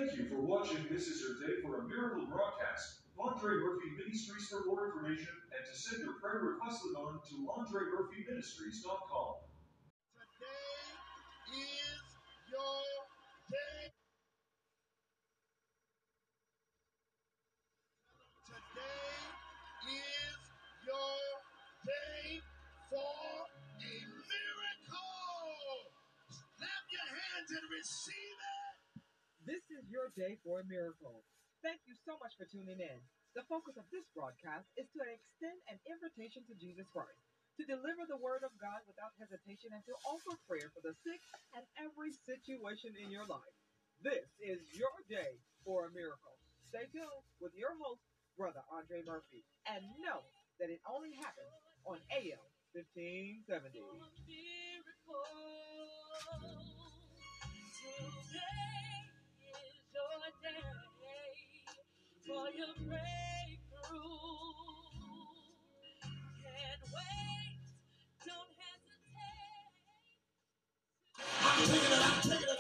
Thank you for watching This Is Your Day for a Miracle broadcast of Andre Murphy Ministries. For more information and to send your prayer requests on to AndreMurphyMinistries.com. Today is your day. Today is your day for a miracle. Clap your hands and receive it. This is your day for a miracle. Thank you so much for tuning in. The focus of this broadcast is to extend an invitation to Jesus Christ, to deliver the word of God without hesitation, and to offer prayer for the sick and every situation in your life. This is your day for a miracle. Stay tuned with your host, Brother Andre Murphy, and know that it only happens on AM 1570. For your breakthrough. Can't wait, don't hesitate. I'm taking it.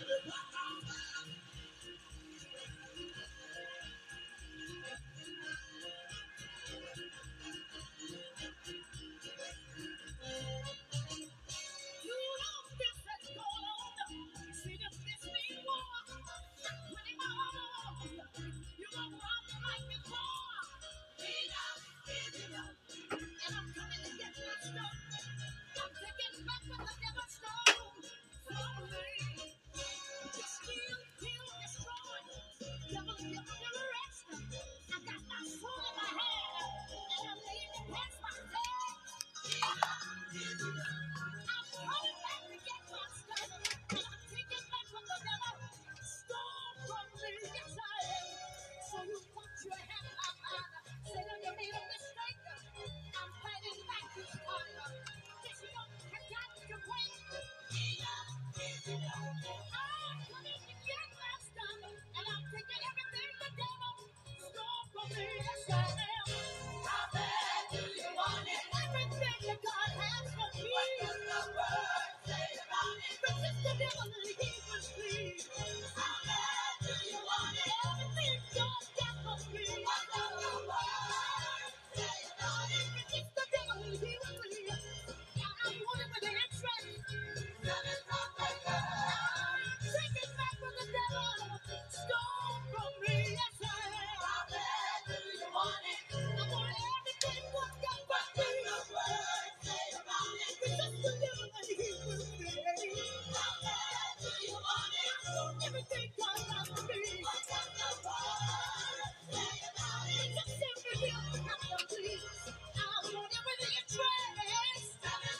You know this has gone on. See this mean war. Winning all. You won't run like before. Enough. And I'm coming to get my stuff. I'm taking back what the devil stole. Slowly. Just steal, kill, destroy. Devil, give me the rest. I got my soul in my hand. And I'm leaning past my head. I'm coming back to get my stuff. And I'm taking back what the devil stole from me. Yes, I am. So you put your hand in my mind. Say that you made a mistake. I'm fighting back this time. This yoke has got to break. I'm coming to get my stuff. And I'm taking everything the devil stole from me. Yes, I am. How bad do you want it? Everything that God has for me. What does the word say about it? Resist the devil and he will flee. How bad do you want it? Everything God got for me. What does the word say about it? Resist the devil and he will flee. I want it with the interest. Take it back from the devil. Stole from me. Yes, I am. How bad do you want it? I want everything God got for me. What does the word say about it? Resist the devil and he will flee. How bad do you want it? I want everything God got for me. What does the word say about it? Resist every devil and I will flee. I want it with the interest.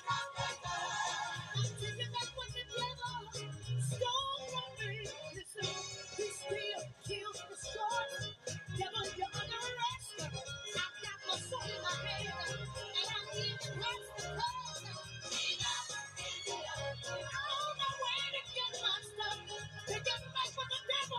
I'm taking back what the devil stole from me. Listen, he steal, kill, destroy. Devil, you're under arrest. I've got my soul in my hand, and I'm even past the cause. I'm on my way to get my stuff, to get back what the devil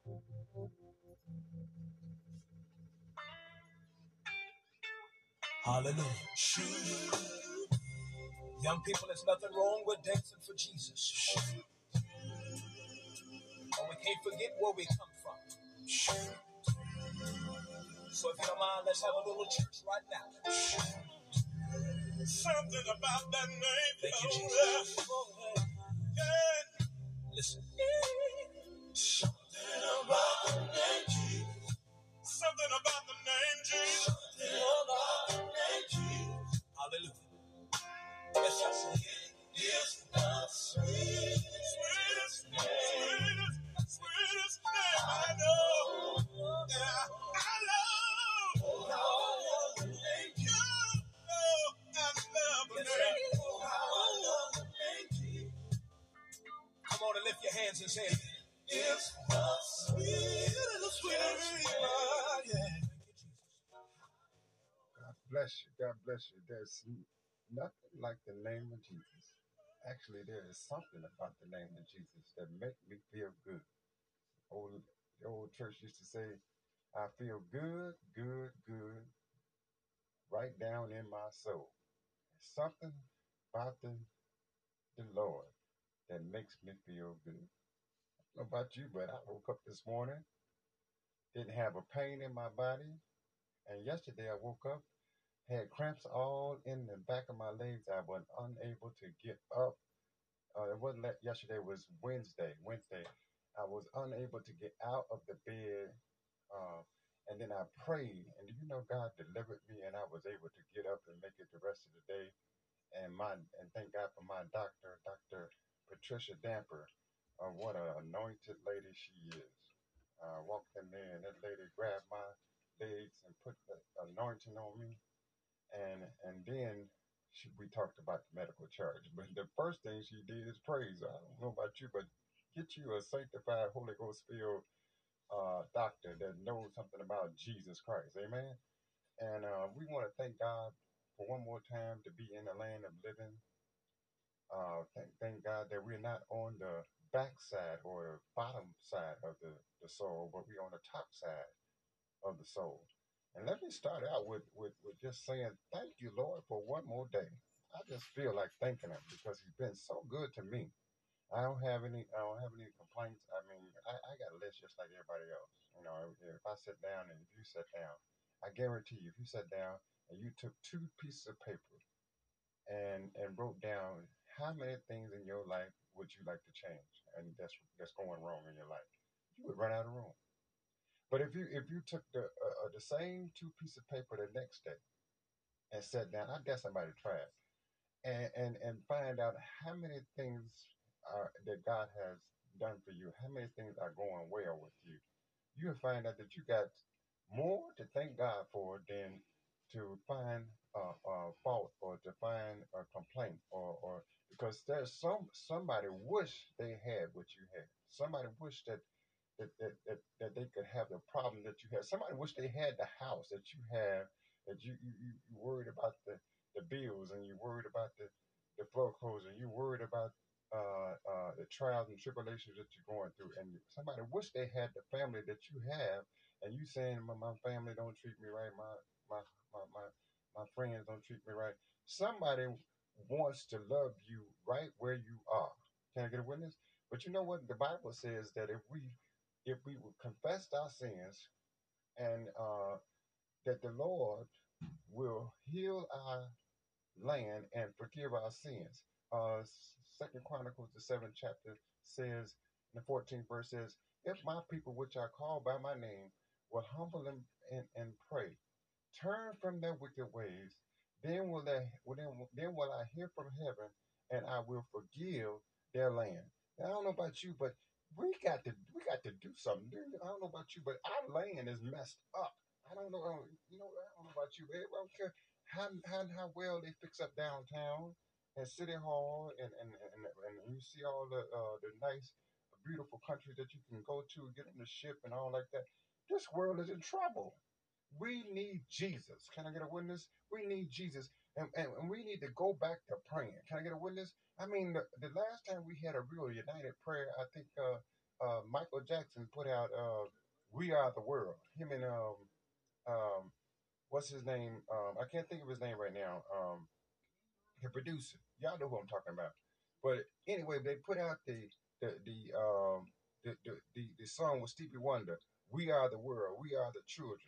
Hallelujah. Young people, there's nothing wrong with dancing for Jesus. But we can't forget where we come from. So if you don't mind, let's have a little church right now. Something about that name. Thank you, Jesus. Yeah. Listen. Something about the name Jesus. Something about the name Jesus. Something about the name Jesus. Hallelujah. Yes, I say it is the sweetest name I know. Yeah, I love the name Jesus. I love the name. I love the name Jesus. Come on and lift your hands and say it. It's the sweetest name. God bless you. God bless you. There's nothing like the name of Jesus. Actually, there is something about the name of Jesus that makes me feel good. The old church used to say, I feel good, good, good, right down in my soul. Something about the Lord that makes me feel good. I don't know about you, but I woke up this morning, didn't have a pain in my body. And yesterday I woke up, had cramps all in the back of my legs. I was unable to get up. It wasn't yesterday, it was Wednesday. I was unable to get out of the bed. And then I prayed, and you know, God delivered me, and I was able to get up and make it the rest of the day. And thank God for my doctor, Dr. Patricia Damper. What an anointed lady she is. I walked in there, and that lady grabbed my legs and put the anointing on me. And then we talked about the medical charge. But the first thing she did is praise. I don't know about you, but get you a sanctified Holy Ghost filled doctor that knows something about Jesus Christ. Amen. And we want to thank God for one more time to be in the land of living. Thank God that we're not on the backside or the bottom side of the soul, but we're on the top side of the soul. And let me start out with just saying thank you, Lord, for one more day. I just feel like thanking him because he's been so good to me. I don't have any complaints. I mean, I got a list just like everybody else. You know, if I sit down and if you sit down, I guarantee you, if you sat down and you took 2 pieces of paper and wrote down how many things in your life would you like to change and that's going wrong in your life, you would run out of room. But if you took the same 2 pieces of paper the next day and sat down, I dare somebody to try it and find out how many things that God has done for you, how many things are going well with you, you'll find out that you got more to thank God for than to find fault or to find a complaint or because there's somebody wish they had what you had. Somebody wish that they could have the problem that you have. Somebody wish they had the house that you have, that you worried about the bills and you worried about the foreclosure and you worried about the trials and tribulations that you're going through. And somebody wish they had the family that you have and you saying my family don't treat me right, my friends don't treat me right. Somebody wants to love you right where you are. Can I get a witness? But you know what? The Bible says that if we would confess our sins and that the Lord will heal our land and forgive our sins. Second Chronicles, the 7th chapter says, in the 14th verse says, if my people which are called by my name will humble them and pray, turn from their wicked ways, then will I hear from heaven and I will forgive their land. Now, I don't know about you, but we got to do something. I don't know about you, but our land is messed up. I don't know. I don't know about you, babe. I don't care how well they fix up downtown and City Hall, and you see all the nice, beautiful countries that you can go to, get on the ship and all like that. This world is in trouble. We need Jesus. Can I get a witness? We need Jesus. And we need to go back to praying. Can I get a witness? I mean, the last time we had a real united prayer, I think Michael Jackson put out "We Are the World." Him and um, what's his name? I can't think of his name right now. The producer, y'all know who I'm talking about. But anyway, they put out the song with Stevie Wonder. "We Are the World. We Are the Children."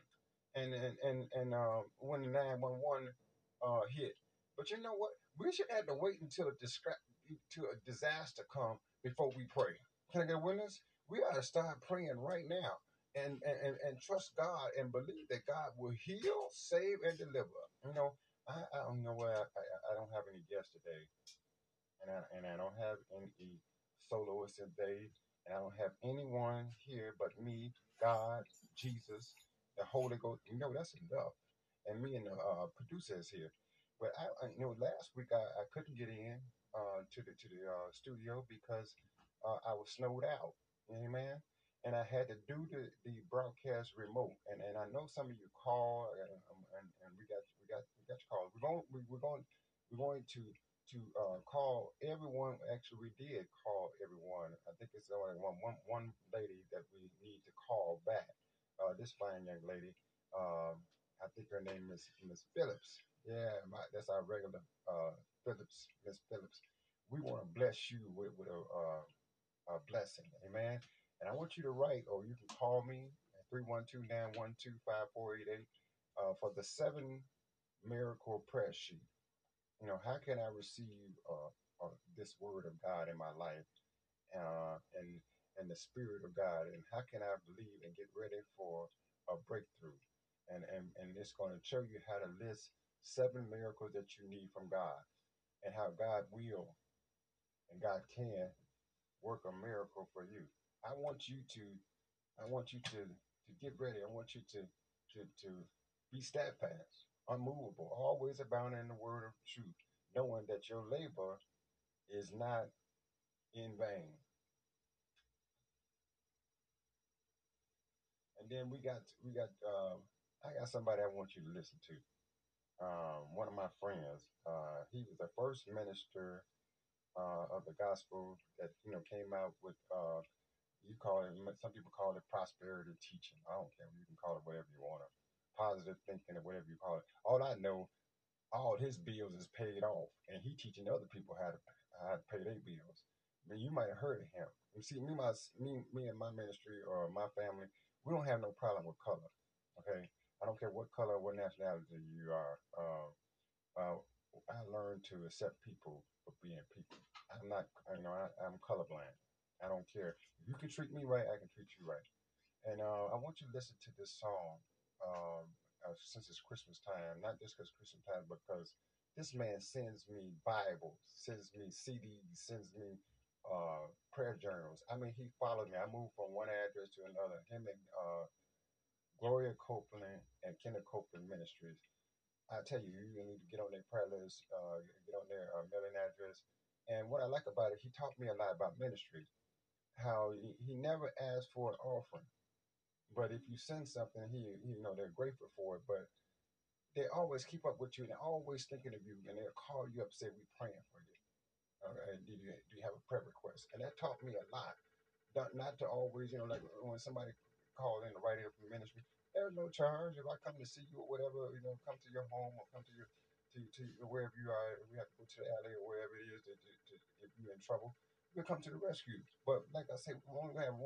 And when the 911 hit. But you know what? We should have to wait until a disaster come before we pray. Can I get a witness? We ought to start praying right now and trust God and believe that God will heal, save, and deliver. You know, I don't know where I don't have any guests today, and I don't have any soloists today, and I don't have anyone here but me, God, Jesus, the Holy Ghost. You know, that's enough. And me and the producer is here. But last week I couldn't get in to the studio because I was snowed out. Amen. And I had to do the broadcast remote. And I know some of you call and we got your call. We're going to call everyone. Actually, we did call everyone. I think it's only one lady that we need to call back. This fine young lady. I think her name is Miss Phillips. Yeah, that's our regular Phillips, Miss Phillips. We want to bless you with a blessing. Amen. And I want you to write, or you can call me at 312-912-5488 for the 7 miracle prayer sheet. How can I receive this word of God in my life and the Spirit of God? And how can I believe and get ready for a breakthrough? And it's going to show you how to list 7 miracles that you need from God and how God will and God can work a miracle for you. I want you to get ready. I want you to be steadfast, unmovable, always abounding in the word of truth, knowing that your labor is not in vain. And then I got somebody I want you to listen to. One of my friends, he was the first minister of the gospel that came out with you call it, some people call it prosperity teaching. I don't care. You can call it whatever you want to, positive thinking or whatever you call it. All I know, all his bills is paid off, and he teaching other people how to pay their bills. I mean, you might have heard of him. You see, me and my ministry or my family, we don't have no problem with color. Okay, I don't care what color, what nationality you are. Uh, I learned to accept people for being people. I'm not, I'm colorblind. I don't care. If you can treat me right, I can treat you right. And I want you to listen to this song since it's Christmas time, not just because Christmas time, because this man sends me Bibles, sends me CDs, sends me prayer journals. I mean, he followed me. I moved from one address to another. Him and Gloria Copeland and Kenneth Copeland Ministries. I tell you, you need to get on their prayer list, get on their mailing address. And what I like about it, he taught me a lot about ministry. How he never asked for an offering, but if you send something, they're grateful for it. But they always keep up with you, and they're always thinking of you, and they'll call you up, and say, "We're praying for you. All right, do you have a prayer request?" And that taught me a lot. Not to always, like when somebody called in to write it from ministry, there's no charge. If I come to see you or whatever, come to your home or come to your to wherever you are, we have to go to the alley or wherever it is to if you're in trouble, we'll come to the rescue. But like I said, we only have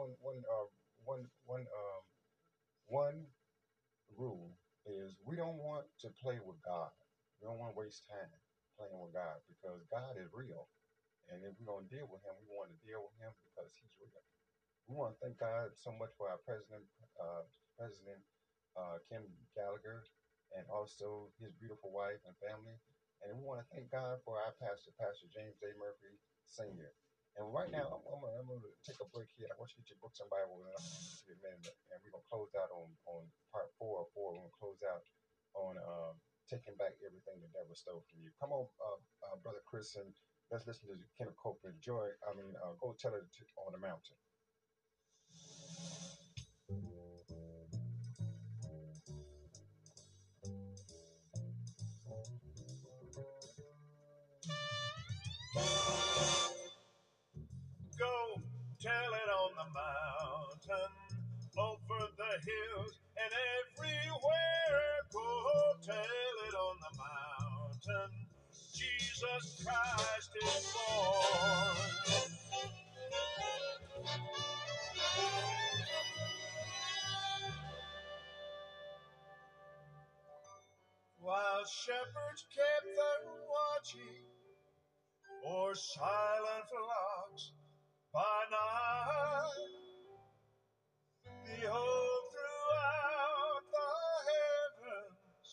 one rule is we don't want to play with God. We don't want to waste time playing with God because God is real. And if we're going to deal with him, we want to deal with him because he's real. We want to thank God so much for our President Kim Gallagher, and also his beautiful wife and family. And we want to thank God for our Pastor James A. Murphy Sr. And right now, I'm going to take a break here. I want you to get your books and Bible, and I'm going to minute, and we're going to close out on part 4 of 4. We're going to close out on taking back everything the devil stole from you. Come on, Brother Chris, and let's listen to Kenneth Copeland. Go tell it on the mountain. Go tell it on the mountain, over the hills, and everywhere. Go tell it on the mountain, Jesus Christ is born. While shepherds kept their watching o'er silent flocks by night, behold, throughout the heavens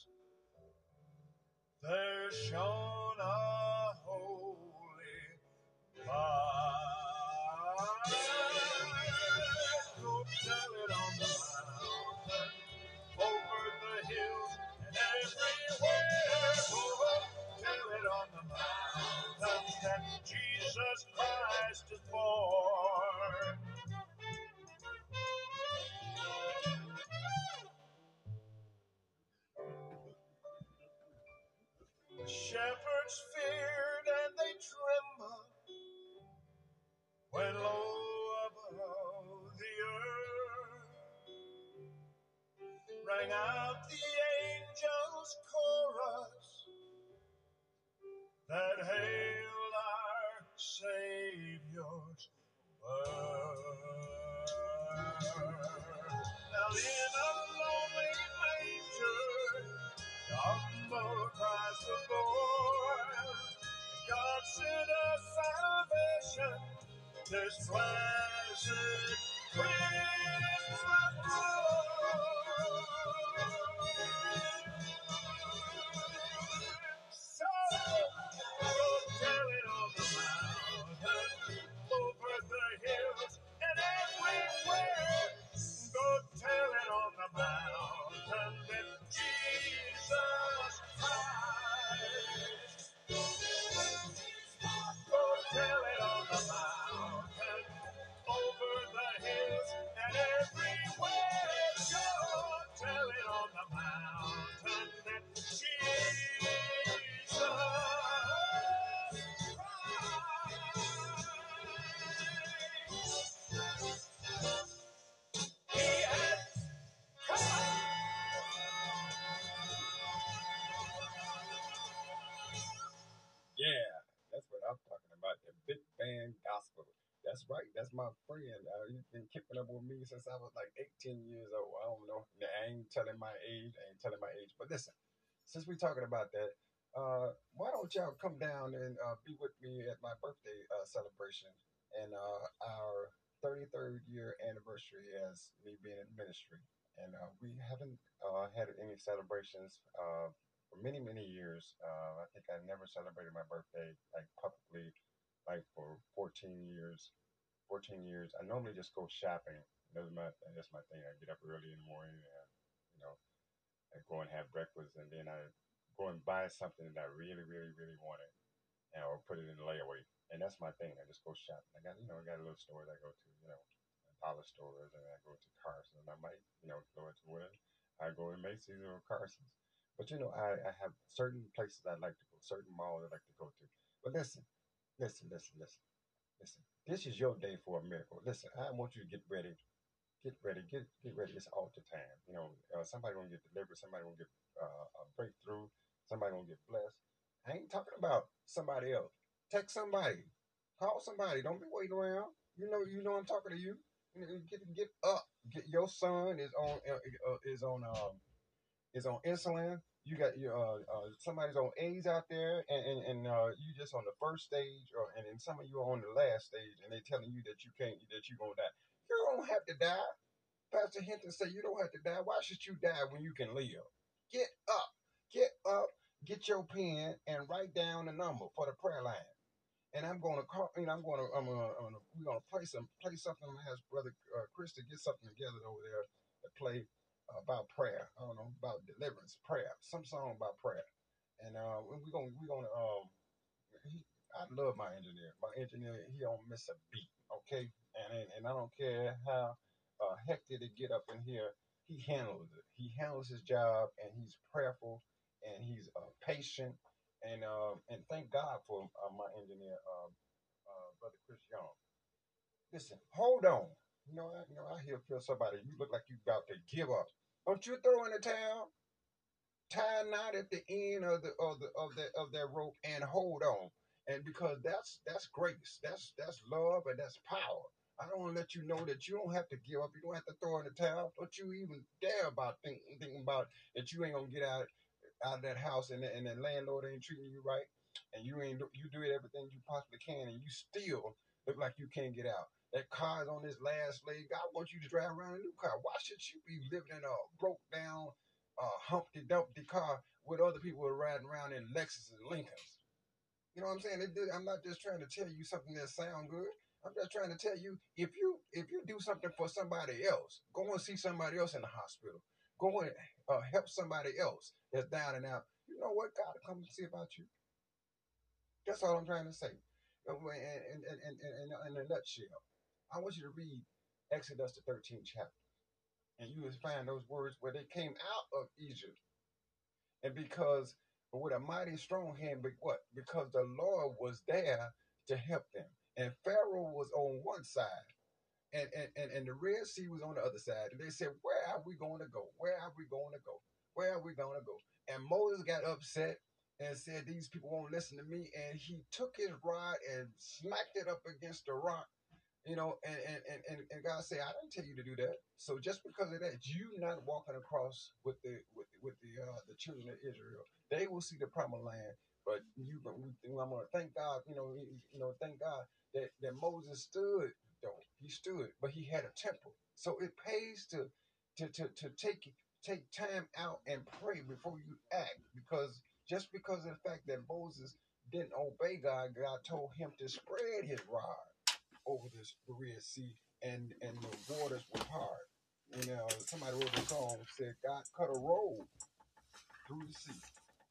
there shone a holy light. Go tell it on the mountain, over the hills, and everywhere. Go tell it on the mountain that Jesus Christ is born. The shepherds feared and they trembled when low above the earth rang out the angels' chorus that hailed our Savior's birth. Now in a lonely manger, the humble Christ was born. God sent us salvation this blessed Christmas morn. So, go tell it on the mountain, over the hills, and everywhere. Go tell it on the mountain that Jesus Christ. Go tell it on the mountain, over the hills, and everywhere. Go tell it on the mountain that Jesus Christ, He has come. Yeah, that's what I'm talking about. The big band gospel. That's right. That's my friend. He's been keeping up with me since I was like 18 years old. I don't know. I ain't telling my age. I ain't telling my age. But listen, since we're talking about that, why don't y'all come down and be with me at my birthday celebration and our 33rd year anniversary as me being in ministry. And we haven't had any celebrations for many, many years. I think I never celebrated my birthday like publicly, like for 14 years. 14 years. I normally just go shopping. That's my thing. I get up early in the morning and, you know, I go and have breakfast and then I go and buy something that I really, really, really wanted and or put it in the layaway. And that's my thing. I just go shopping. I got a little stores I go to, dollar stores, and I go to Carson's. I might, go into whatever. I go to Macy's or Carson's. But I have certain places I like to go, certain malls I like to go to. But listen, listen, listen, listen, listen. This is your day for a miracle. Listen, I want you to get ready, get ready. It's altar time. Somebody gonna get delivered. Somebody gonna get a breakthrough. Somebody gonna get blessed. I ain't talking about somebody else. Text somebody. Call somebody. Don't be waiting around. I'm talking to you. Get up. Get your son is on insulin. You got your somebody's on AIDS out there, and you just on the first stage, and then some of you are on the last stage, and they telling you that you can't, that you gonna die. You don't have to die. Pastor Hinton said you don't have to die. Why should you die when you can live? Get up, get up, get your pen and write down the number for the prayer line. And I'm gonna call. We're gonna play something. I'm gonna ask Brother Chris to get something together over there to play about prayer. I don't know, about deliverance, prayer, some song about prayer. And I love my engineer. My engineer, he don't miss a beat. Okay, and I don't care how hectic it get up in here. He handles it. He handles his job, and he's prayerful, and he's patient, and thank God for my engineer, Brother Chris Young. Listen, hold on. I hear feel somebody. You look like you about to give up. Don't you throw in the towel? Tie a knot at the end of that rope and hold on. And because that's grace, that's love, and that's power. I don't want to let you know that you don't have to give up. You don't have to throw in the towel. Don't you even dare about thinking about that you ain't gonna get out of that house and the landlord ain't treating you right, and you do everything you possibly can, and you still look like you can't get out. That car's on this last leg. God wants you to drive around a new car. Why should you be living in a broke down, Humpty Dumpty car with other people who are riding around in Lexus and Lincolns? You know what I'm saying? I'm not just trying to tell you something that sounds good. I'm just trying to tell you if you do something for somebody else, go and see somebody else in the hospital. Go and help somebody else that's down and out. You know what? God will come and see about you. That's all I'm trying to say. In a nutshell, I want you to read Exodus the 13th chapter, and you will find those words where they came out of Egypt, and because with a mighty strong hand, but what? Because the Lord was there to help them, and Pharaoh was on one side, and the Red Sea was on the other side, and they said, "Where are we going to go? Where are we going to go? Where are we going to go?" And Moses got upset and said, "These people won't listen to me," and he took his rod and smacked it up against the rock, and God said, "I didn't tell you to do that." So just because of that, you not walking across with the children of Israel, they will see the promised land. But I'm gonna thank God, thank God that Moses stood though. He stood, but he had a temper. So it pays to take time out and pray before you act, because just because of the fact that Moses didn't obey God, God told him to spread his rod over the Red Sea, and the waters were hard. Somebody wrote a song said God cut a road through the sea,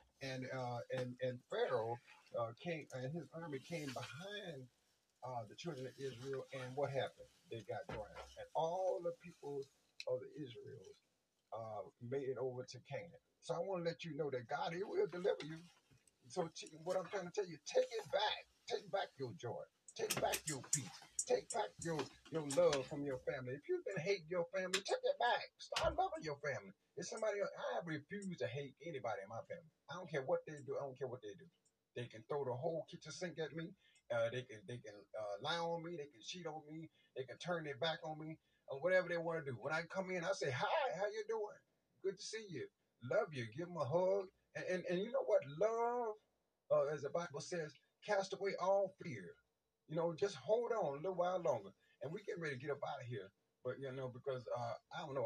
and Pharaoh came, and his army came behind the children of Israel, and what happened? They got drowned, and all the people of the Israels made it over to Canaan. So I want to let you know that God, He will deliver you. So what I'm trying to tell you, take it back. Take back your joy. Take back your peace. Take back your love from your family. If you've been hating your family, take it back. Start loving your family. If somebody else, I refuse to hate anybody in my family. I don't care what they do. I don't care what they do. They can throw the whole kitchen sink at me. They can lie on me. They can cheat on me. They can turn their back on me, or whatever they want to do. When I come in, I say, "Hi, how you doing? Good to see you. Love you." Give them a hug. And you know what? Love, as the Bible says, cast away all fear. Just hold on a little while longer. And we get ready to get up out of here. But, because I don't know,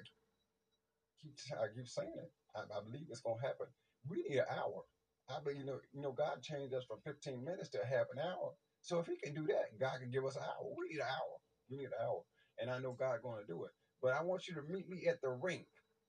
I keep saying it. I believe it's going to happen. We need an hour. I believe, God changed us from 15 minutes to half an hour. So if He can do that, God can give us an hour. We need an hour. We need an hour. And I know God's going to do it. But I want you to meet me at the rink.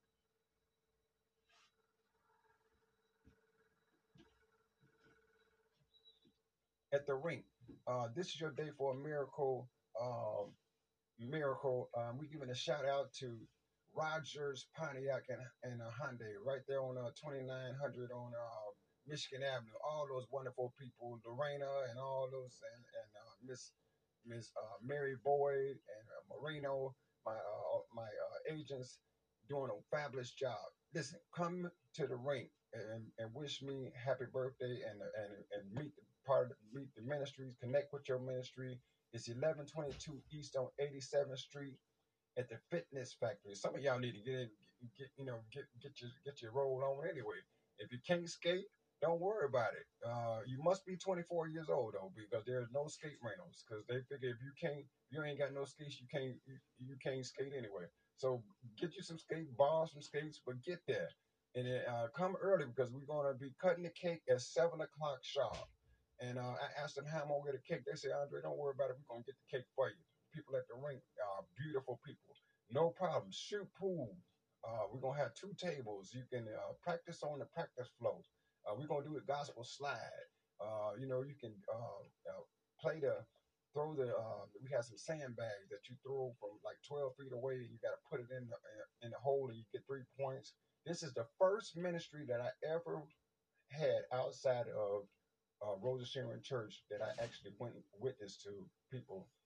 At the rink. This is your day for a miracle. Miracle. We giving a shout out to Rogers Pontiac and Hyundai right there on 2900 on Michigan Avenue. All those wonderful people, Lorena and all those, and Miss Mary Boyd and Marino, my agents, doing a fabulous job. Listen, come to the rink and wish me happy birthday, and meet the ministries, connect with your ministry. It's 1122 East on 87th Street at the Fitness Factory. Some of y'all need to get your roll on anyway. If you can't skate, don't worry about it. You must be 24 years old though, because there's no skate rentals. Because they figure if you ain't got no skates, you can't skate anyway. So get you some skate, borrow some skates, but get there. And then, come early, because we're gonna be cutting the cake at 7 o'clock sharp. And I asked them how I'm gonna get a cake. They said, "Andre, don't worry about it. We're gonna get the cake for you." People at the rink are beautiful people. No problem. Shoot pool. We're gonna have 2 tables. You can practice on the practice floor. We're gonna do a gospel slide. You can play throw the. We have some sandbags that you throw from like 12 feet away. You got to put it in the hole, and you get 3 points. This is the first ministry that I ever had outside of Rosa Sharon Church that I actually went and witnessed to people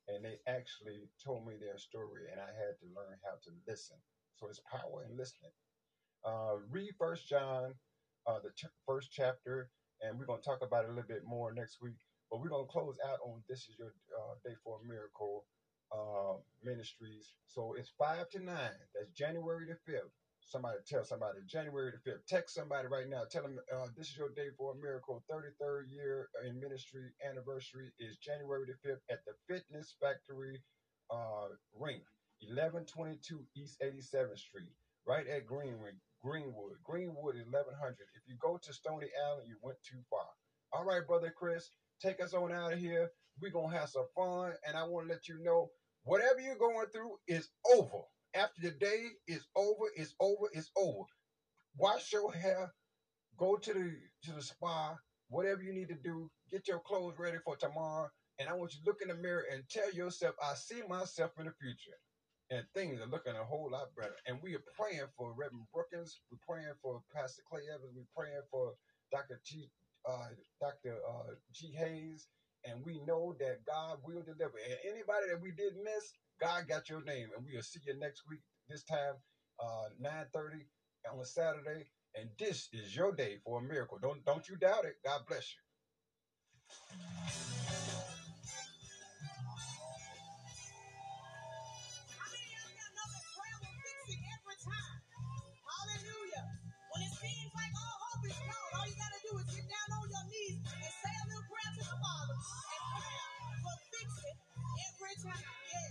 and they actually told me their story, and I had to learn how to listen. So there's power in listening. Read First John, first chapter, and we're going to talk about it a little bit more next week. But we're going to close out on This Is Your Day for a Miracle Ministries. So it's 5 to 9. That's January the 5th. Somebody tell somebody, January the 5th. Text somebody right now. Tell them this is your day for a miracle. 33rd year in ministry anniversary is January the 5th at the Fitness Factory Ring, 1122 East 87th Street, right at Greenwood. Greenwood is 1100. If you go to Stony Island, you went too far. All right, Brother Chris, take us on out of here. We're going to have some fun, and I want to let you know whatever you're going through is over. After the day is over, it's over, it's over. Wash your hair, go to the spa, whatever you need to do, get your clothes ready for tomorrow, and I want you to look in the mirror and tell yourself, I see myself in the future. And things are looking a whole lot better. And we are praying for Reverend Brookins. We're praying for Pastor Clay Evans. We're praying for Dr. G. Hayes. And we know that God will deliver. And anybody that we did miss, God got your name. And we'll see you next week, this time, 9:30 on a Saturday. And this is your day for a miracle. Don't you doubt it. God bless you. Hallelujah. When it seems like all hope is gone, all you got to do is get down on your knees and say a little prayer to the Father. And prayer will fix it every time. Yeah.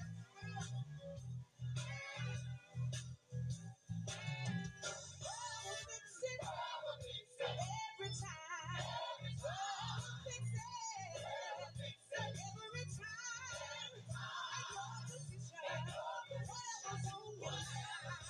Prayer will fix it every time. Prayer will fix it every time. Make your decision. Whatever's on your mind.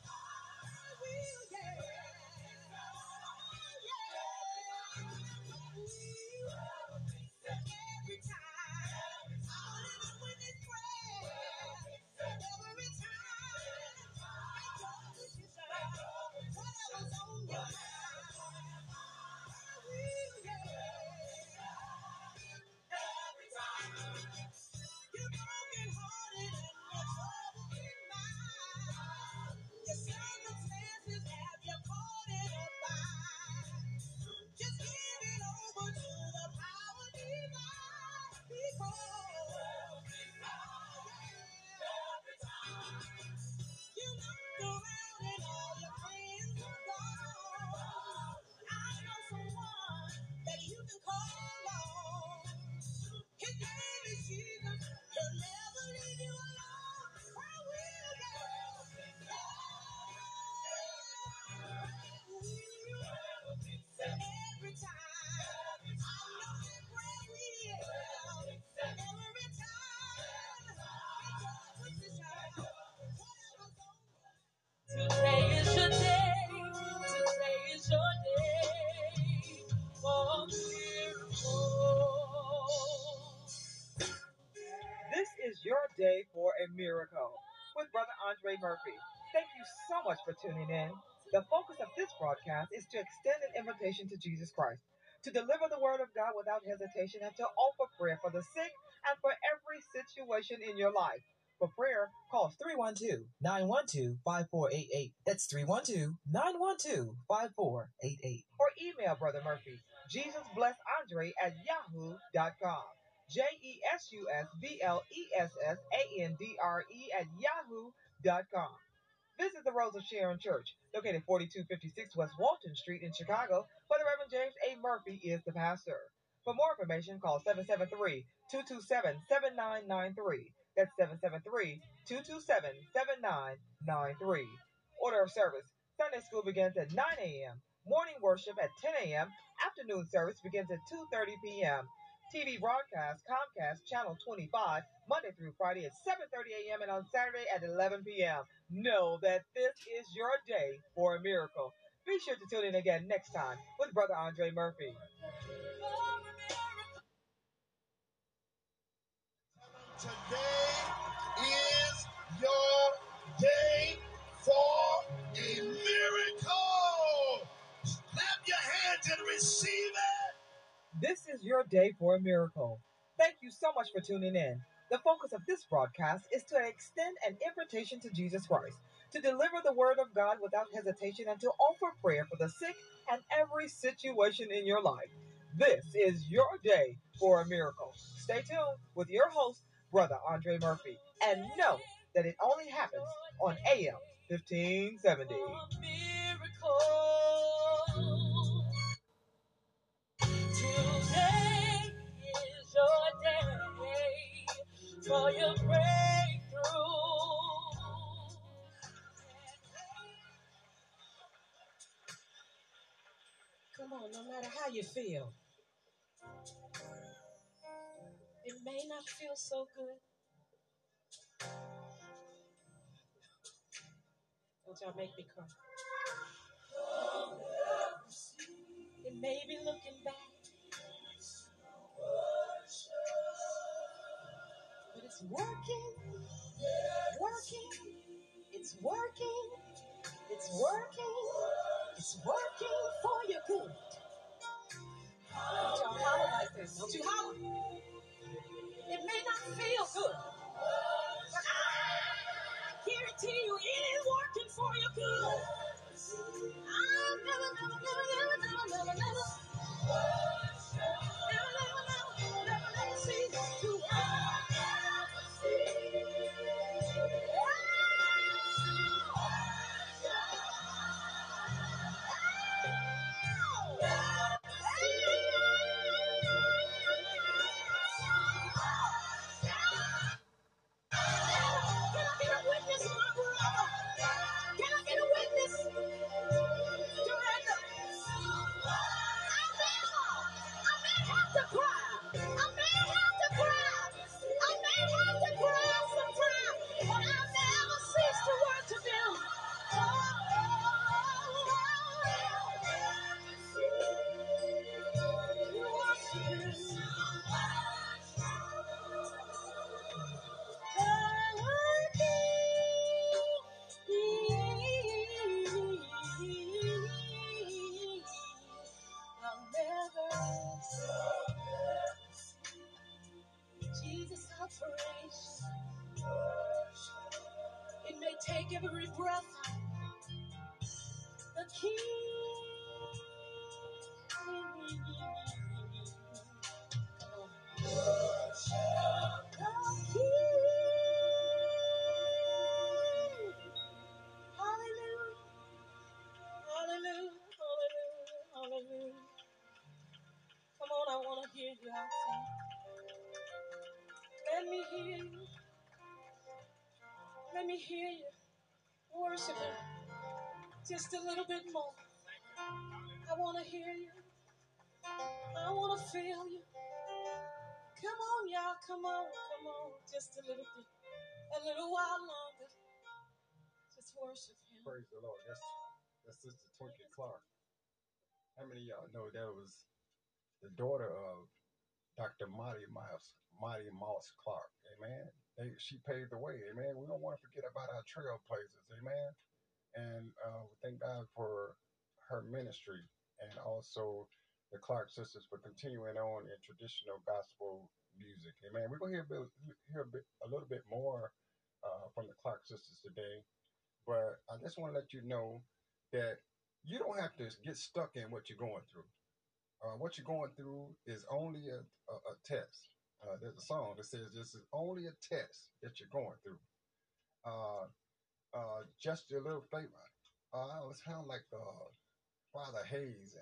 Today is your day. Today is your day for miracles. This is your day for a miracle with Brother Andre Murphy. Thank you so much for tuning in. The focus of this broadcast is to extend an invitation to Jesus Christ, to deliver the word of God without hesitation, and to offer prayer for the sick and for every situation in your life. For prayer, call 312-912-5488. That's 312-912-5488. Or email Brother Murphy, JesusBlessAndre@yahoo.com. JesusBlessAndre@yahoo.com. Visit the Rose of Sharon Church, located 4256 West Walton Street in Chicago, where the Reverend James A. Murphy is the pastor. For more information, call 773-227-7993. That's 773-227-7993. Order of service. Sunday school begins at 9 a.m. Morning worship at 10 a.m. Afternoon service begins at 2:30 p.m. TV broadcast, Comcast Channel 25, Monday through Friday at 7:30 a.m. and on Saturday at 11 p.m. Know that this is your day for a miracle. Be sure to tune in again next time with Brother Andre Murphy. Today is your day for a miracle. Clap your hands and receive it. This is your day for a miracle. Thank you so much for tuning in. The focus of this broadcast is to extend an invitation to Jesus Christ, to deliver the word of God without hesitation, and to offer prayer for the sick and every situation in your life. This is your day for a miracle. Stay tuned with your host, Brother Andre Murphy, and know that it only happens on AM 1570. Today is your day for your breakthrough. Come on, no matter how you feel, it may not feel so good. Don't y'all make me cry. It may be looking bad, but it's working, working, it's working, it's working, it's working for your good. Don't y'all holler like this. Don't you holler. It may not feel good, but I guarantee you it is working for your good. I'll never, never, never, never, never, never, never, never see you. Can I get a witness, my brother? Can I get a witness? Director. I may have to cry. I may have to cry. I may have to cry sometime, but I'll never cease to worship Him. Jesus, I praise you. It may take every breath, the King. Hallelujah, hallelujah, hallelujah, hallelujah. Come on, I want to hear you out there. Let me hear you. Let me hear you. Worship Him just a little bit more. I want to hear you. I want to feel you. Come on, y'all. Come on, come on. Just a little bit. A little while longer. Just worship Him. Praise the Lord. That's Sister Twinkie Clark. How many of y'all know that was the daughter of Dr. Marty Moss Clark? Amen. She paved the way. Amen. We don't want to forget about our trailblazers. Amen. And we thank God for her ministry, and also the Clark sisters for continuing on in traditional gospel music. Amen. We're going to hear a little bit more from the Clark sisters today, but I just want to let you know that you don't have to get stuck in what you're going through. What you're going through is only a test. There's a song that says this is only a test that you're going through. Just a little favor. It sounds like Father Hayes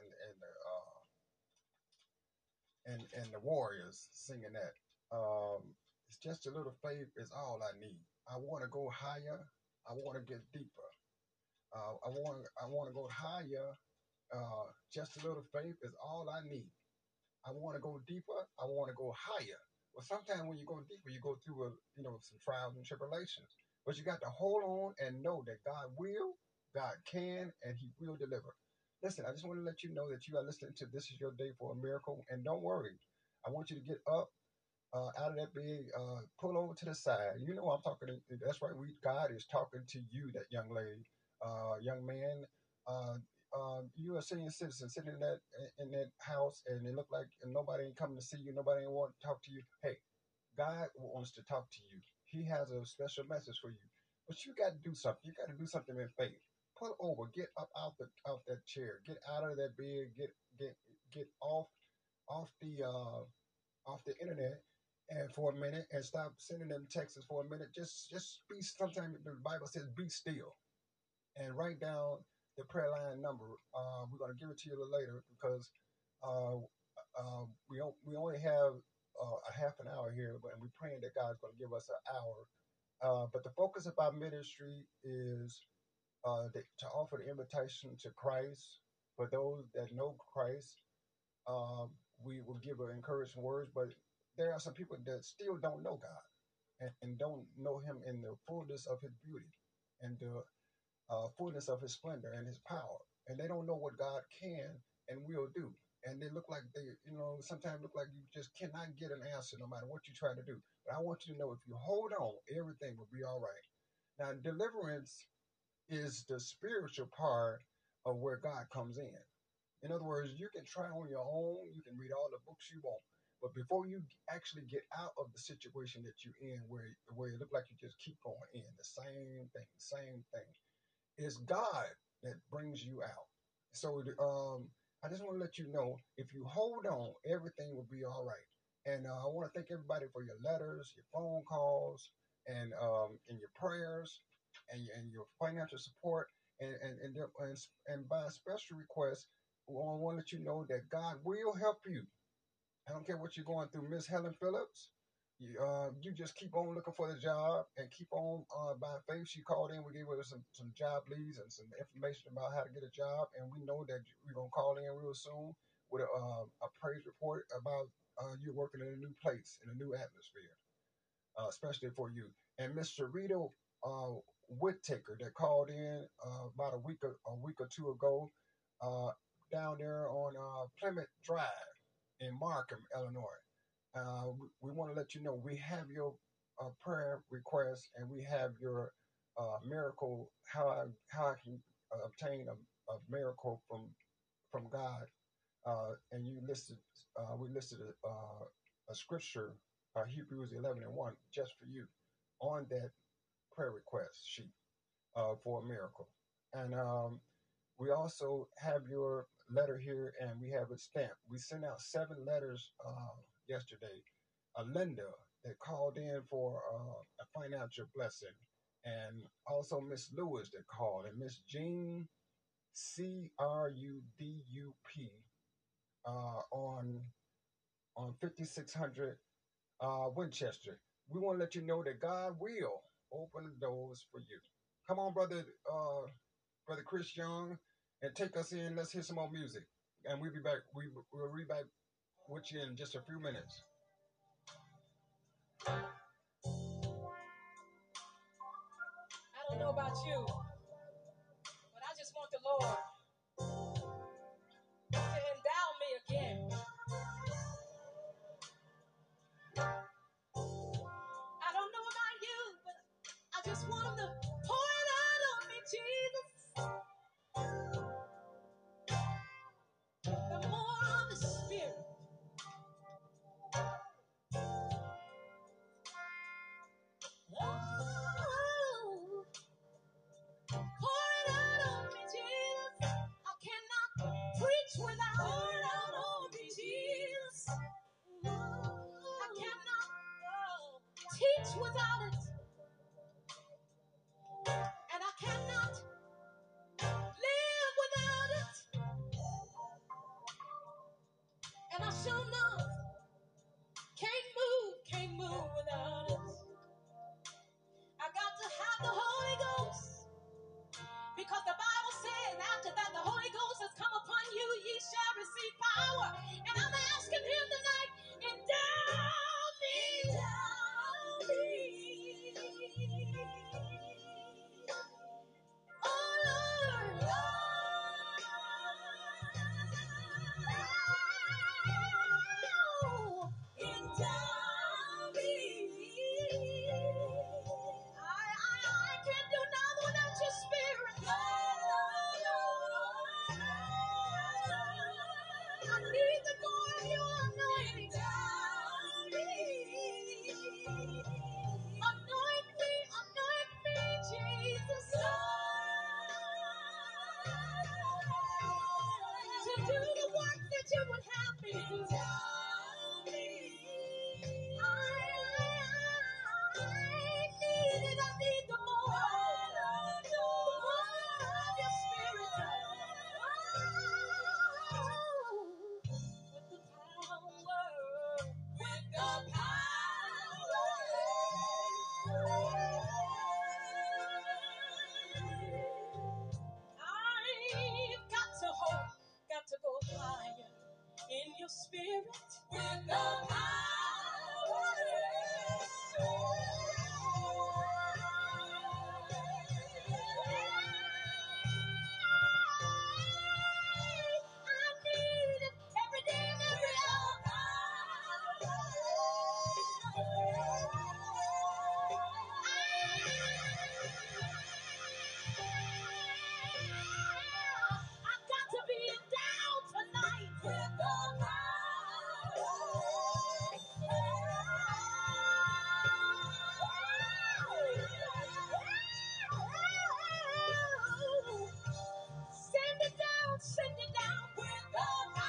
and the Warriors singing that. It's just a little faith is all I need. I want to go higher. I want to get deeper. I want to go higher. Just a little faith is all I need. I want to go deeper. I want to go higher. Well, sometimes when you go deeper, you go through some trials and tribulations. But you got to hold on and know that God will, God can, and He will deliver. Listen, I just want to let you know that you are listening to This Is Your Day for a Miracle. And don't worry, I want you to get up out of that bed, pull over to the side. You know I'm talking to, that's right, God is talking to you, that young lady, young man. You're a senior citizen sitting in that house, and it looked like nobody ain't coming to see you, nobody ain't want to talk to you. Hey, God wants to talk to you. He has a special message for you. But you got to do something. You got to do something in faith. Pull over. Get up out that chair. Get out of that bed. Get off the internet and for a minute and stop sending them texts for a minute. Just be. Sometimes the Bible says be still and write down the prayer line number. We're gonna give it to you a little later because we only have a half an hour here, but we're praying that God's gonna give us an hour. But the focus of our ministry is to offer the invitation to Christ for those that know Christ. We will give encouraging words, but there are some people that still don't know God and don't know Him in the fullness of His beauty and the fullness of His splendor and His power, and they don't know what God can and will do. And they look like sometimes look like you just cannot get an answer no matter what you try to do. But I want you to know, if you hold on, everything will be all right. Now, deliverance is the spiritual part of where God comes in. In other words, you can try on your own, you can read all the books you want, but before you actually get out of the situation that you're in, where it look like you just keep going in the same thing, it's God that brings you out. So I just want to let you know, if you hold on, everything will be all right. And I want to thank everybody for your letters, your phone calls, and your prayers, and your financial support, and by special request, I want to let you know that God will help you. I don't care what you're going through. Miss Helen Phillips, you just keep on looking for the job and keep on by faith. She called in. We gave her some job leads and some information about how to get a job, and we know that we're going to call in real soon with a praise report about you working in a new place, in a new atmosphere, especially for you. And Miss Sharita Whittaker that called in about a week or two ago, down there on Plymouth Drive in Markham, Illinois. We want to let you know we have your prayer request, and we have your miracle. How I can obtain a miracle from God. And we listed a scripture, Hebrews 11:1, just for you on that prayer request sheet for a miracle. And we also have your letter here, and we have it stamped. We sent out 7 letters yesterday. Linda that called in for a financial blessing, and also Miss Lewis that called, and Miss Jean Crudup on 5600 Winchester. We want to let you know that God will open the doors for you. Come on, brother Chris Young, and take us in. Let's hear some more music, and we'll be back. We'll be back with you in just a few minutes. I don't know about you, but I just want the Lord to endow me again. I don't know about you, but I just want Him to pour it out on me, Jesus. The more of the Spirit. Oh, pour it out on me, Jesus. I cannot preach without pour it out on me, Jesus. I cannot teach without it. And I cannot live without it. And I sure enough can't move without it. I got to have the Holy Ghost, because the Bible says after that the Holy Ghost has come upon you, ye shall receive power. And I'm asking Him tonight, endow me, oh Lord, endow me. I can't do nothing without your Spirit. with the I need it every day and every hour. I've got to be down tonight with the send it down with the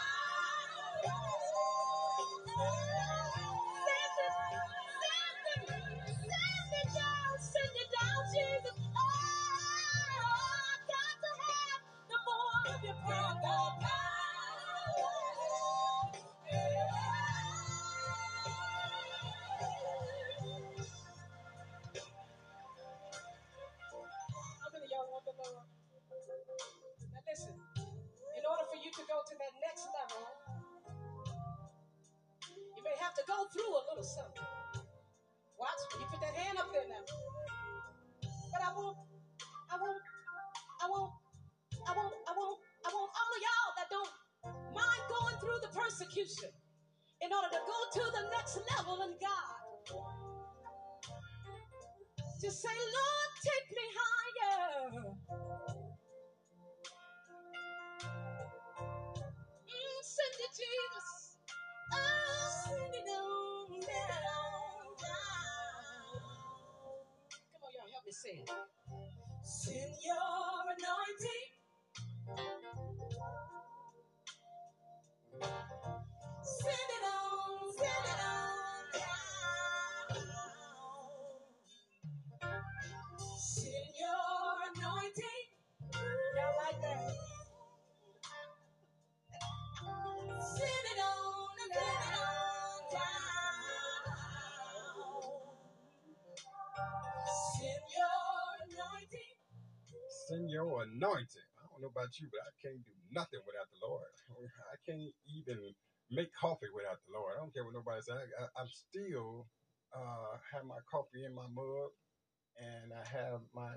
send it down, Jesus. Oh, I got to have the more of your power. How many of y'all want the Lord? Now listen, in order for you to go to that next level, you may have to go through a little something. Watch, you put that hand up there now. But I want all of y'all that don't mind going through the persecution in order to go to the next level in God. Just say, Lord, take me higher. Send it, Jesus. Oh, send it on down. Come on, y'all, help me sing. Send your anointing. Send it on down. Send your anointing. Y'all like that? Send it on down. Send your anointing. Send your anointing. I don't know about you, but I can't do nothing without the Lord. I can't even make coffee without the Lord. I don't care what nobody says. I'm still have my coffee in my mug, and I have my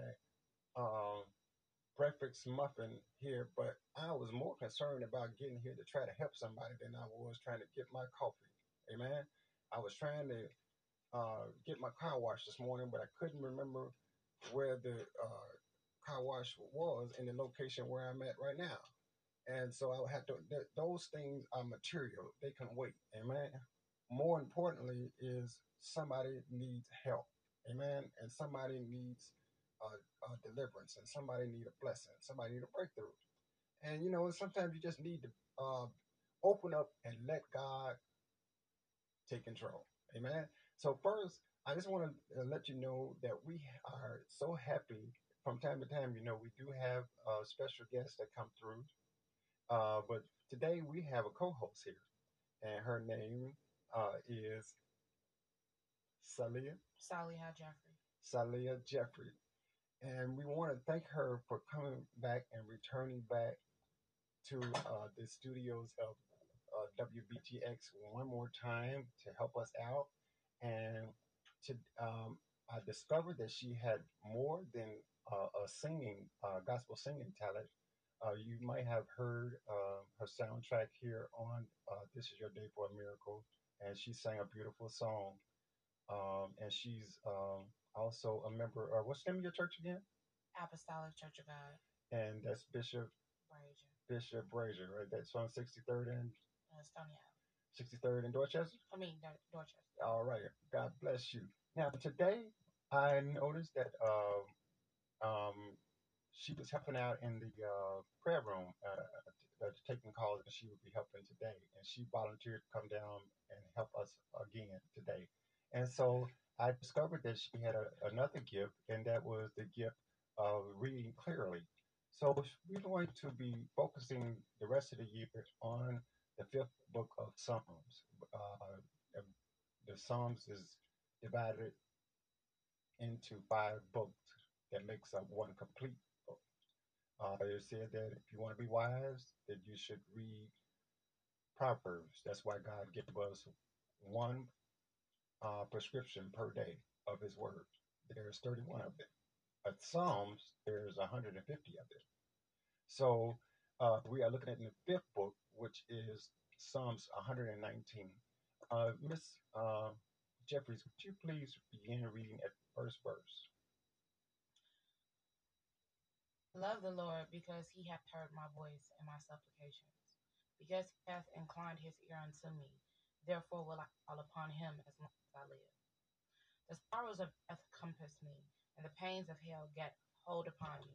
breakfast muffin here. But I was more concerned about getting here to try to help somebody than I was trying to get my coffee. Amen. I was trying to get my car washed this morning, but I couldn't remember where the car wash was in the location where I'm at right now. And so I would have to, those things are material. They can wait. Amen. More importantly is somebody needs help. Amen. And somebody needs deliverance, and somebody need a blessing. Somebody need a breakthrough. And, sometimes you just need to open up and let God take control. Amen. So first, I just want to let you know that we are so happy. From time to time, we do have special guests that come through. But today we have a co-host here, and her name is Salia Jeffrey. Salia Jeffrey. And we want to thank her for coming back and returning back to the studios of WBTX one more time to help us out. And I discovered that she had more than a singing, gospel singing talent. You might have heard her soundtrack here on This Is Your Day for a Miracle, and she sang a beautiful song. And she's also a member of, what's the name of your church again? Apostolic Church of God. And that's Bishop Brazier, right? That's on 63rd and Stony Island. 63rd and Dorchester? Dorchester. All right. God bless you. Now, today, I noticed that she was helping out in the prayer room, taking calls, and she would be helping today. And she volunteered to come down and help us again today. And so I discovered that she had another gift, and that was the gift of reading clearly. So we're going to be focusing the rest of the year on the fifth book of Psalms. The Psalms is divided into 5 books that makes up one complete book. It said that if you want to be wise, that you should read Proverbs. That's why God gave us one prescription per day of His Word. There's 31 of it. At Psalms, there's 150 of it. So we are looking at the fifth book, which is Psalms 119. Miss Jeffries, would you please begin reading at first verse? Love the Lord because he hath heard my voice and my supplications. Because he hath inclined his ear unto me, therefore will I call upon him as long as I live. The sorrows of death compass me, and the pains of hell get hold upon me.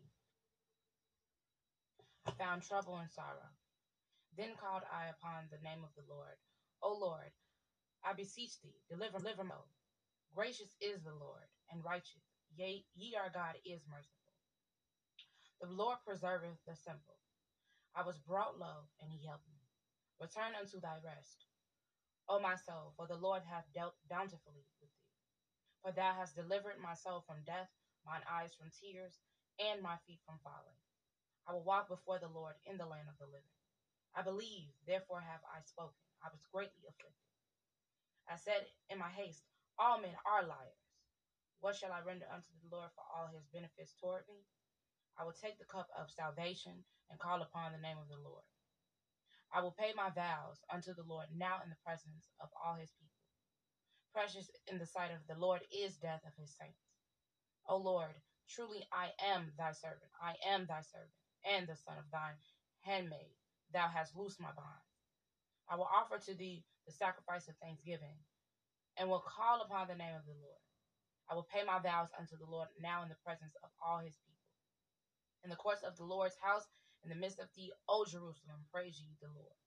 I found trouble and sorrow. Then called I upon the name of the Lord. O Lord, I beseech thee, deliver me. Gracious is the Lord, and righteous. Yea, ye our God is merciful. The Lord preserveth the simple. I was brought low, and he helped me. Return unto thy rest, O my soul, for the Lord hath dealt bountifully with thee. For thou hast delivered my soul from death, mine eyes from tears, and my feet from falling. I will walk before the Lord in the land of the living. I believe, therefore have I spoken. I was greatly afflicted. I said in my haste, all men are liars. What shall I render unto the Lord for all his benefits toward me? I will take the cup of salvation and call upon the name of the Lord. I will pay my vows unto the Lord now in the presence of all his people. Precious in the sight of the Lord is death of his saints. O Lord, truly I am thy servant. I am thy servant, and the son of thine handmaid. Thou hast loosed my bonds. I will offer to thee the sacrifice of thanksgiving, and will call upon the name of the Lord. I will pay my vows unto the Lord now in the presence of all his people. In the courts of the Lord's house, in the midst of thee, O Jerusalem, praise ye the Lord.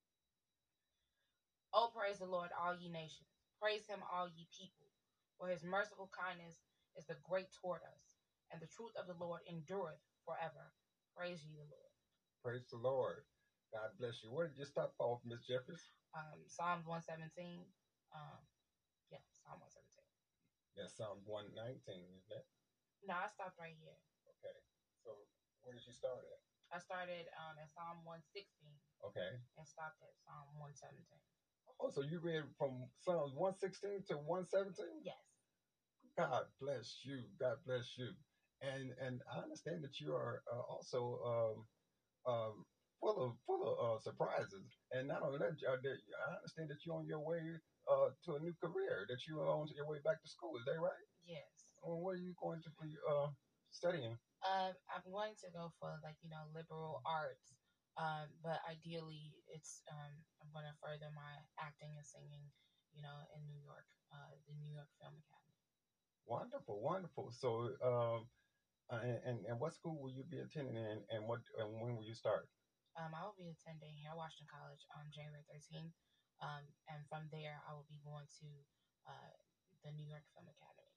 O praise the Lord, all ye nations. Praise him, all ye people. For his merciful kindness is the great toward us, and the truth of the Lord endureth forever. Praise ye the Lord. Praise the Lord. God bless you. Where did you stop off, Miss Jeffries? Psalms 117. Psalm 117. That's Psalm 119, isn't it? No, I stopped right here. Okay. So where did you start at? I started at Psalm 116. Okay. And stopped at Psalm 117. Oh, so you read from Psalms 116 to 117? Yes. God bless you. God bless you. And I understand that you are also full of surprises. And not only that, I understand that you're on your way to a new career. That you are on your way back to school. Is that right? Yes. What are you going to be studying? I'm going to go for liberal arts. But ideally, I'm going to further my acting and singing, in New York, the New York Film Academy. Wonderful, wonderful. So, and what school will you be attending, and when will you start? I will be attending here at Washington College on January 13th, and from there I will be going to the New York Film Academy.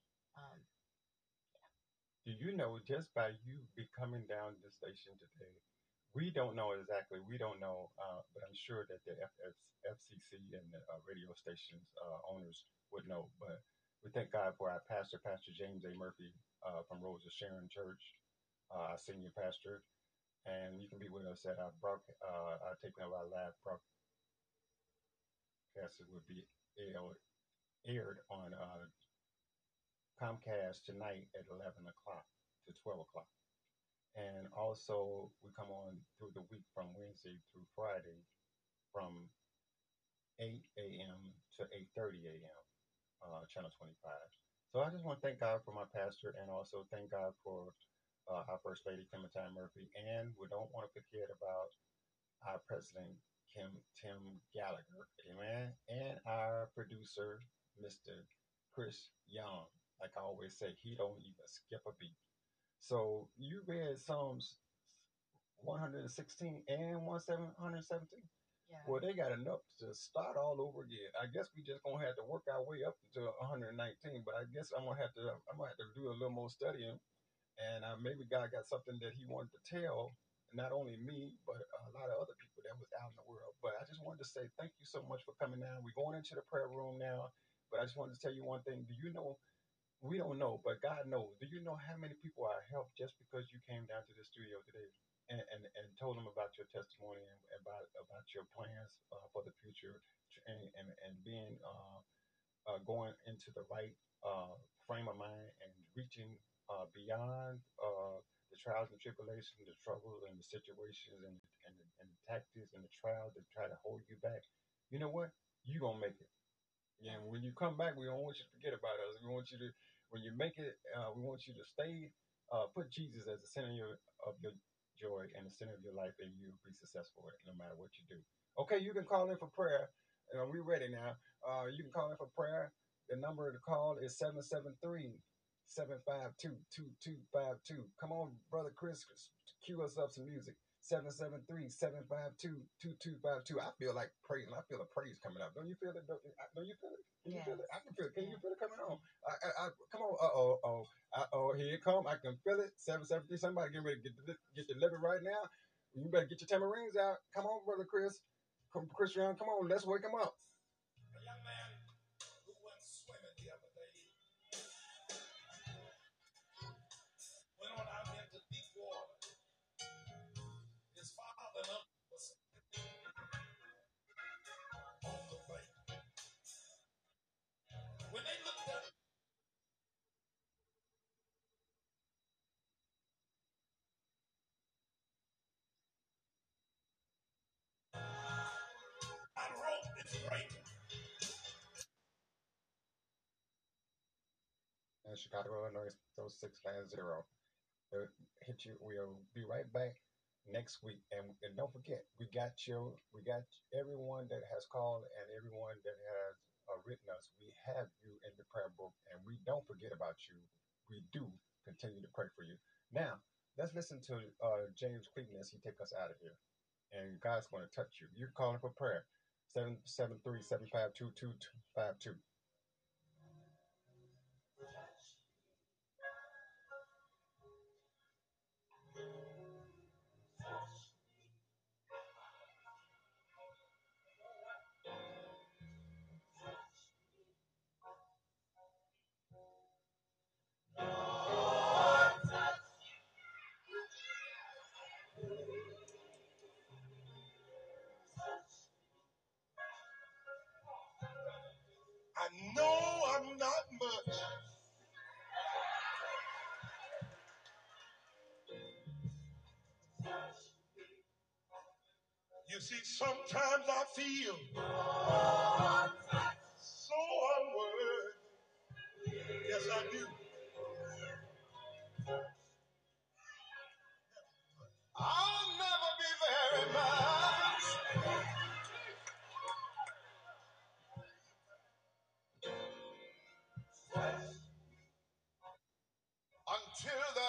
Do you know, just by you be coming down the station today, we don't know exactly. We don't know, but I'm sure that the FCC and the radio stations owners would know. But we thank God for our pastor, Pastor James A. Murphy from Rose of Sharon Church, our senior pastor. And you can be with us at our taking of our live broadcast. It would be aired on Comcast tonight at 11 o'clock to 12 o'clock. And also, we come on through the week from Wednesday through Friday from 8 a.m. to 8:30 a.m. Channel 25. So I just want to thank God for my pastor, and also thank God for our First Lady, Clementine Murphy. And we don't want to forget about our President, Tim Gallagher, amen, and our producer, Mr. Chris Young. Like I always say, he don't even skip a beat. So you read Psalms 116 and 117? Yeah. Well, they got enough to start all over again. I guess we just gonna have to work our way up to 119. But I guess I'm gonna have to do a little more studying, and maybe God got something that He wanted to tell not only me but a lot of other people that was out in the world. But I just wanted to say thank you so much for coming down. We're going into the prayer room now, but I just wanted to tell you one thing. Do you know We don't know, but God knows. Do you know how many people are helped just because you came down to the studio today and told them about your testimony and about your plans for the future and being going into the right frame of mind and reaching beyond the trials and tribulations, the troubles and the situations and the tactics and the trials that try to hold you back. You know what? You gonna make it. Yeah, and when you come back, we don't want you to forget about us. We want you to, when you make it, we want you to stay, put Jesus as the center of your joy and the center of your life, and you'll be successful no matter what you do. Okay, you can call in for prayer. We're ready now. You can call in for prayer. The number to call is 773-752-2252. Come on, Brother Chris, cue us up some music. 773-752-2252. I feel like praising. I feel a praise coming up. Don't you feel it? Don't you feel it? Can you feel it? I can feel it. Can you feel it coming on? Come on. Here it come. I can feel it. 773. Somebody get ready to get delivered right now. You better get your tamarines out. Come on, Brother Chris. Chris Young, come on. Let's wake him up. A young man who went swimming the other day went on out into deep water. His father and uncle was on the bank. When they looked at that rope is breaking. And Chicago, Illinois, 0690. Hit you. We'll be right back next week, and don't forget, we got everyone that has called and everyone that has written us. We have you in the prayer book, and we don't forget about you. We do continue to pray for you. Now, let's listen to James Cleveland as he take us out of here, and God's going to touch you. You're calling for prayer. 773-752-2252. I know I'm not much. You see, sometimes I feel so unworthy. Yes, I do. I'll never be very much until